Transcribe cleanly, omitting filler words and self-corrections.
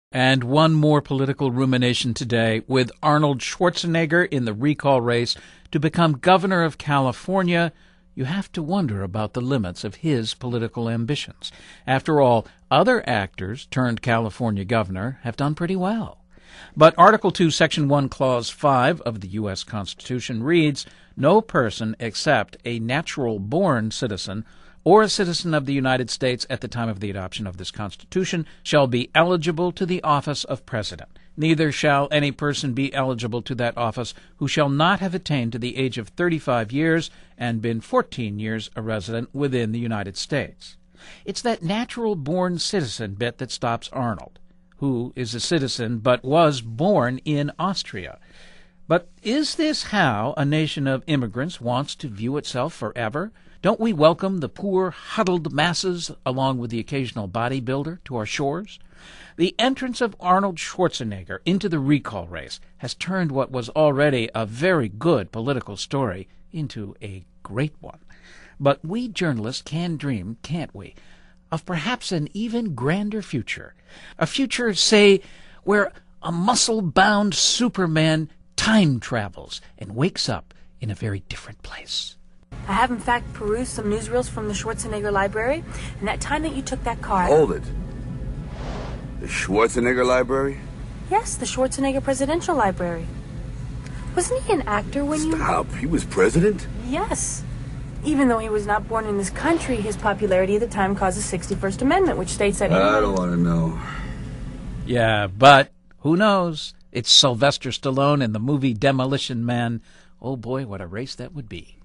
And one more political rumination today. With Arnold Schwarzenegger in the recall race to become governor of California, you have to wonder about the limits of his political ambitions. After all, other actors turned California governor have done pretty well. But Article 2, Section 1, Clause 5 of the U.S. Constitution reads, "No person except a natural-born citizen or a citizen of the United States at the time of the adoption of this Constitution shall be eligible to the office of President. Neither shall any person be eligible to that office who shall not have attained to the age of 35 years and been 14 years a resident within the United States." It's that natural-born citizen bit that stops Arnold, who is a citizen but was born in Austria. But is this how a nation of immigrants wants to view itself forever? Don't we welcome the poor, huddled masses along with the occasional bodybuilder to our shores? The entrance of Arnold Schwarzenegger into the recall race has turned what was already a very good political story into a great one. But we journalists can dream, can't we, of perhaps an even grander future. A future, say, where a muscle-bound Superman time travels and wakes up in a very different place. I have, in fact, perused some newsreels from the Schwarzenegger Library, and that time that you took that car... Hold it. The Schwarzenegger Library? Yes, the Schwarzenegger Presidential Library. Wasn't he an actor when you... Stop. He was president? Yes. Even though he was not born in this country, his popularity at the time caused the 61st Amendment, which states that... I don't want to know. Yeah, but who knows? It's Sylvester Stallone in the movie Demolition Man. Oh boy, what a race that would be.